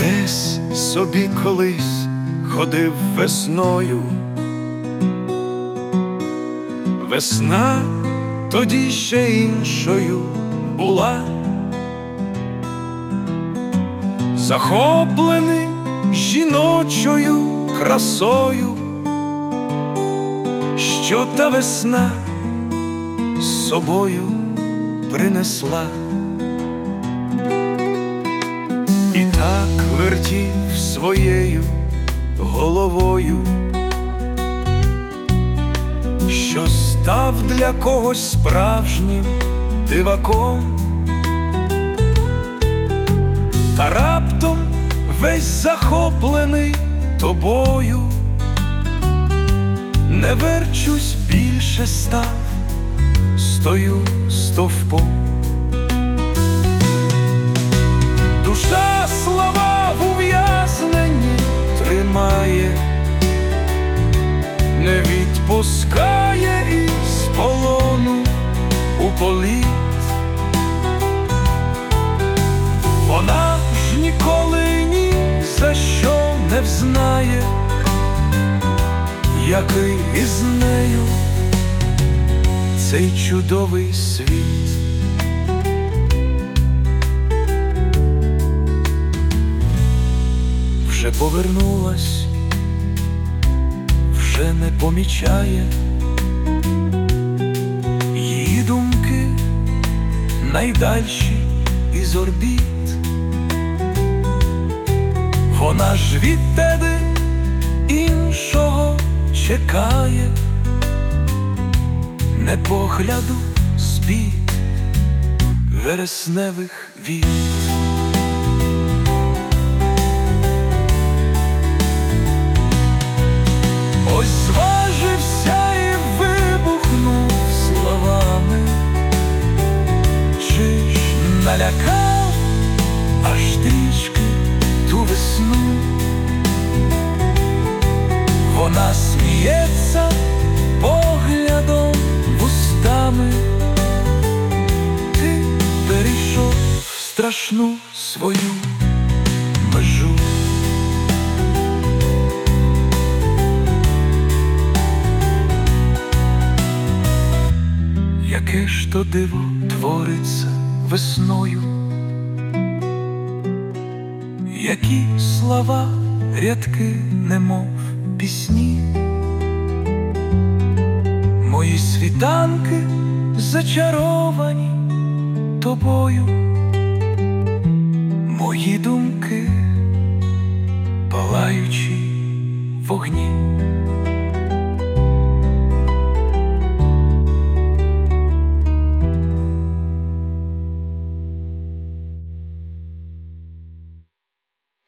Десь собі колись ходив весною. Весна тоді ще іншою була. Захоплений жіночою красою, що та весна з собою принесла. І так вертів своєю головою, що став для когось справжнім диваком. Та раптом весь захоплений тобою, не верчусь більше став, стою стовпом. Душа слова в ув'язненні тримає, не відпускає із полону у політ. Вона ж ніколи ні за що не взнає, який із нею цей чудовий світ. Вже повернулась, вже не помічає, її думки найдальші із орбіт. Вона ж від тебе іншого чекає, не погляду збіг вересневих віт. Ось зважився і вибухнув словами, чи ж налякав аж трішки ту весну. Вона сміється поглядом, вустами. Ти перейшов страшну свою межу. Яке ж то диво твориться весною, які слова, рядки, немов пісні. Мої світанки зачаровані тобою, мої думки